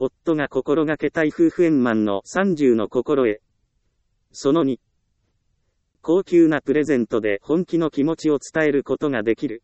夫が心がけたい夫婦円満の30の心得。その2。高級なプレゼントで本気の気持ちを伝えることができる。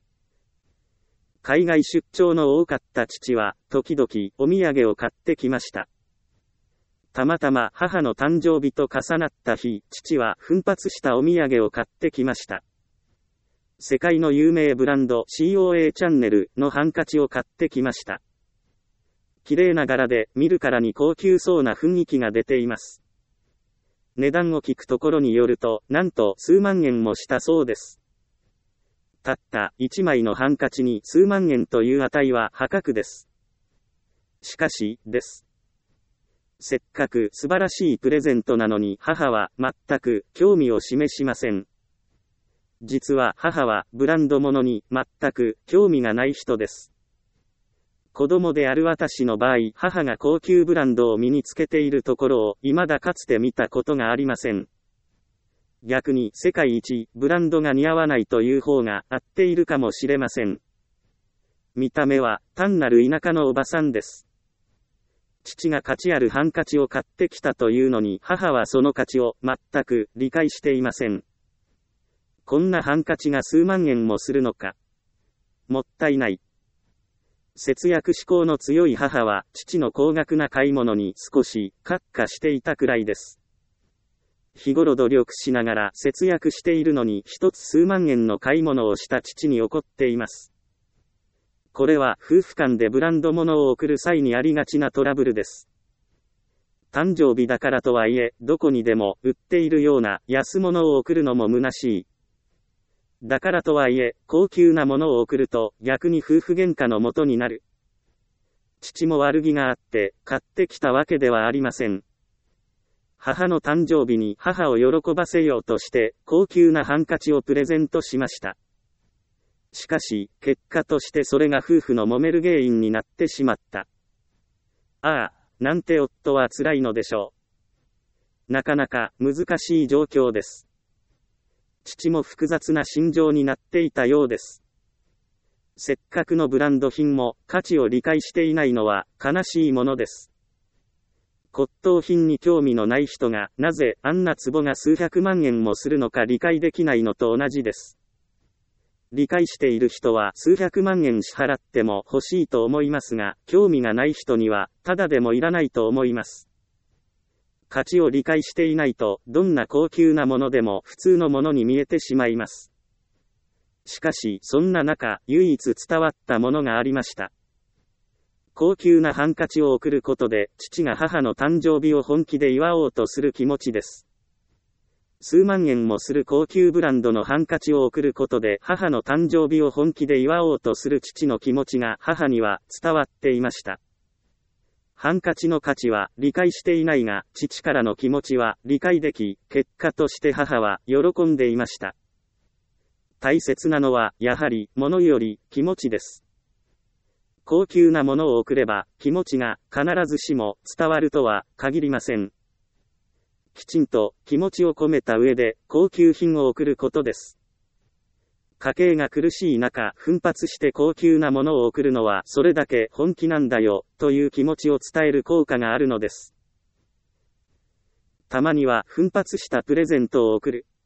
海外出張の多かった父は、時々お土産を買ってきました。たまたま母の誕生日と重なった日、父は奮発したお土産を買ってきました。世界の有名ブランド COA チャンネルのハンカチを買ってきました。綺麗な柄で見るからに高級そうな雰囲気が出ています。値段を聞くところによると、なんと数万円もしたそうです。たった1枚のハンカチに数万円という値は破格です。しかし、です。せっかく素晴らしいプレゼントなのに母は全く興味を示しません。実は母はブランド物に全く興味がない人です。子供である私の場合、母が高級ブランドを身につけているところを未だかつて見たことがありません。逆に世界一ブランドが似合わないという方が合っているかもしれません。見た目は単なる田舎のおばさんです。父が価値あるハンカチを買ってきたというのに母はその価値を全く理解していません。こんなハンカチが数万円もするのか。もったいない。節約志向の強い母は父の高額な買い物に少し喝下していたくらいです。日頃努力しながら節約しているのに一つ数万円の買い物をした父に怒っています。これは夫婦間でブランド物を贈る際にありがちなトラブルです。誕生日だからとはいえ、どこにでも売っているような安物を贈るのも虚しい。だからとはいえ、高級なものを贈ると逆に夫婦喧嘩の元になる。父も悪気があって買ってきたわけではありません。母の誕生日に母を喜ばせようとして高級なハンカチをプレゼントしました。しかし、結果としてそれが夫婦の揉める原因になってしまった。ああ、なんて夫は辛いのでしょう。なかなか難しい状況です。父も複雑な心情になっていたようです。せっかくのブランド品も価値を理解していないのは悲しいものです。骨董品に興味のない人がなぜあんな壺が数百万円もするのか理解できないのと同じです。理解している人は数百万円支払っても欲しいと思いますが、興味がない人にはただでもいらないと思います。価値を理解していないと、どんな高級なものでも普通のものに見えてしまいます。しかし、そんな中、唯一伝わったものがありました。高級なハンカチを贈ることで、父が母の誕生日を本気で祝おうとする気持ちです。数万円もする高級ブランドのハンカチを贈ることで、母の誕生日を本気で祝おうとする父の気持ちが母には伝わっていました。ハンカチの価値は理解していないが、父からの気持ちは理解でき、結果として母は喜んでいました。大切なのは、やはり、物より気持ちです。高級なものを贈れば、気持ちが必ずしも伝わるとは限りません。きちんと気持ちを込めた上で高級品を贈ることです。家計が苦しい中、奮発して高級なものを贈るのはそれだけ本気なんだよ、という気持ちを伝える効果があるのです。たまには奮発したプレゼントを贈る。